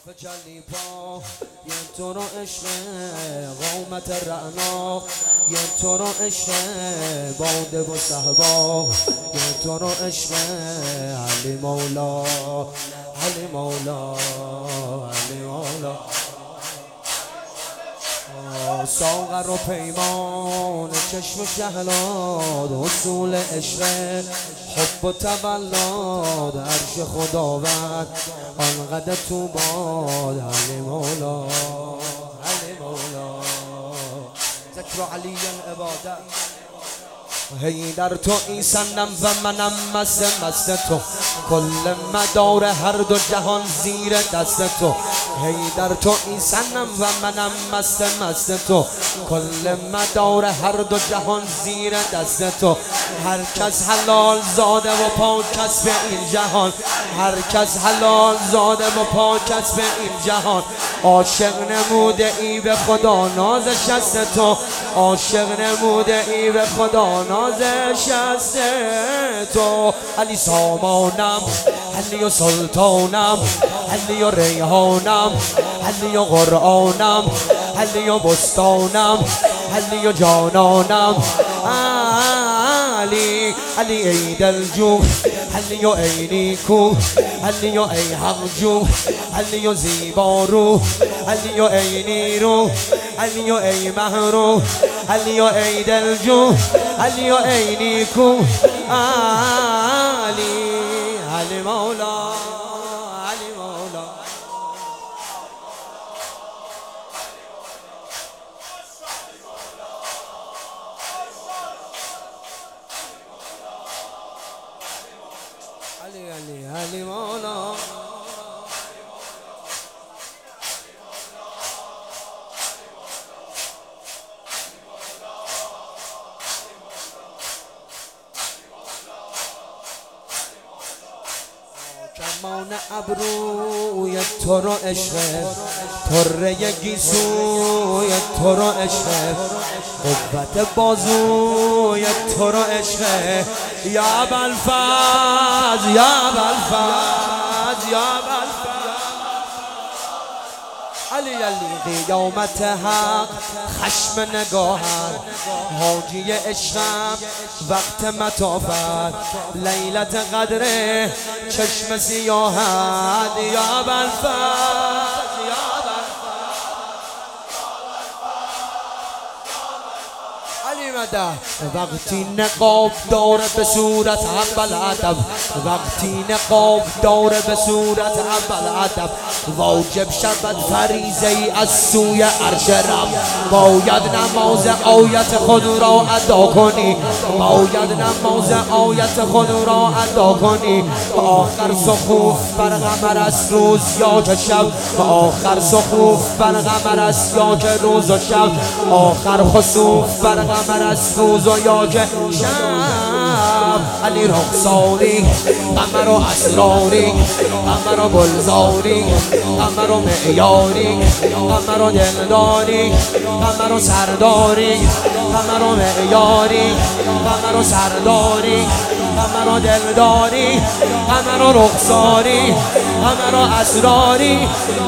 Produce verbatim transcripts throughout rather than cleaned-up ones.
فجلی پا یه تو رو عشق قومت رعنا، یه تو رو عشق باده و صحبا، یه تو رو عشق علی مولا، علی مولا، علی مولا. ساغر و پیمان چشم شهلاد، اصول عشق حب و تولاد، عرش خداوند آنقدر تو باد، علی مولا، علی مولا. ذکر علی العباده هی در تو ایسنم و منم مست مست تو، کل مدار هر دو جهان زیر دست تو. هی در تو ایسنم و منم مست مست تو، کل مدار هر دو جهان زیر دست تو. هر کس حلال زاده و پاک کس به این جهان، هر کس حلال زاده و پاک کس به این جهان. عاشق نموده ای به خدا نازش است تو، عاشق نموده ای به خدا نازش است تو. علی سامانم، علی و سلطانم، علی و ریحانم، علی و قرآنم، علی و بستانم، علی و جانانم. علی علی ای دلجو، علی و ای نیکو، علی و ای حقجو، علی و زیبارو، علی و ای نیرو، علی و ای مهرو، علی و ای دلجو، علی و ای نیکو. علی علی مولا، علی مولا. علی علی علی مولا. کمان ابروی تو رو عشق، طره گیسوی تو رو عشق، قوت بازوی تو رو عشق. یا ابوالفضل، یا ابوالفضل، یا ابوالفضل. علی علی قیامت حق خشم نگاهت، حاجی عشقم وقت مطافت، لیلت قدر چشم سیاحت. یا ابوالفضل، وقتی نقاب داره به صورت اول ادب، وقتی نقاب داره به صورت اول ادب، واجب شود فریضه ای از سوی عرش رب. باید نماز آیت خود را ادا کنی، باید نماز آیت خود را ادا کنی. آخر سخوف بر قمر است روز یا که شب، آخر سخوف بر قمر است یا که روز و شب، آخر خسوف بر قمر است روز و یا که شب. علی رخساری، قمر و اسراری، قمر و گلزاری، قمر و معیاری، قمر و دلداری، قمر و سرداری، قمر و معیاری، قمر و سرداری، قمر و دلداری، قمر و رخساری، قمر و اسراری.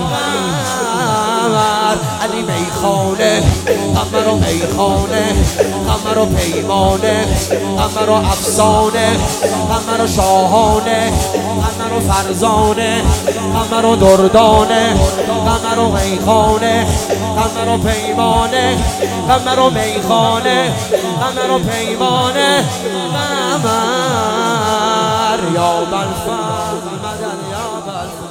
علی میخانه، قمر و میخانه، قمر و پیمانه، قمر و افسانه، قمر و شاهانه، قمر و فرزانه، قمر و دردانه، قمر و میخانه، قمر و پیمانه، قمر و میخانه، قمر و پیمانه. قمر یا ابوالفضل مدد، یا ابوالفضل.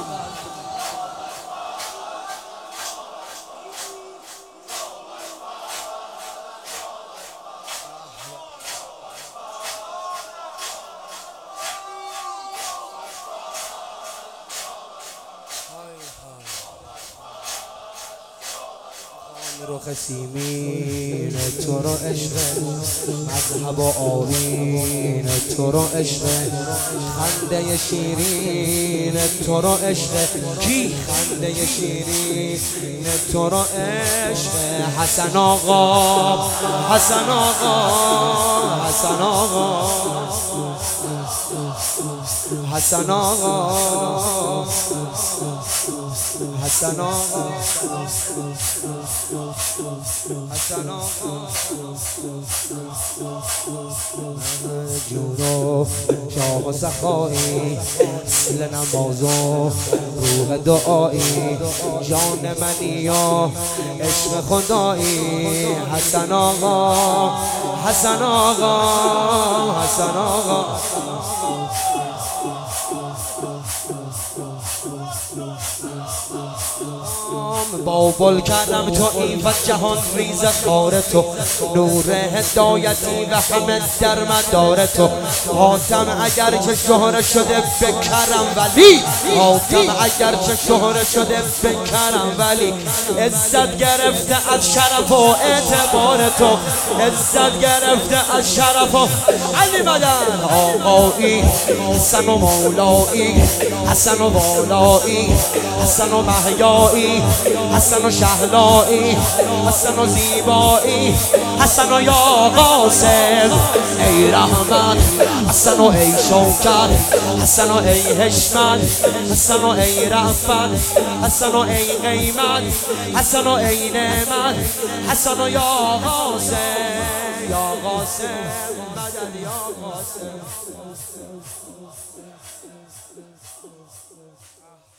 رخ سیمین تو رو عشق، مذهب و آیین تو رو عشق، خنده شیرین تو رو عشق. کی خنده شیرین تو رو عشق؟ حسن آقا، حسن آقا، حسن آقا. حسن آقا حسن آقا حسن آقا جونو شاه و سخایی اصل نماز و روح دعایی جان منی یا عشق خدایی حسن آقا حسن آقا حسن آقا بابل کردم تو این و جهان ریز خار تو نور هدایتی و همه در مدار تو حاتم اگر چه شهره شده بکرم ولی حاتم اگر چه شهره شده بکرم ولی عزت گرفته از شرف و اعتبار تو عزت گرفته از شرف و علی بدن آقایی حسن و مولایی حسن و والایی حسن و محیایی حسن و شهلایی حسن و زیبایی حسن و یا قاسم ای رحمت حسن و ای شوکت حسن و ای حشمت حسن و ای رفت حسن و ای قیمت حسن و ای نعمت حسن و یا قاسم یا قاسم مدد یا قاسم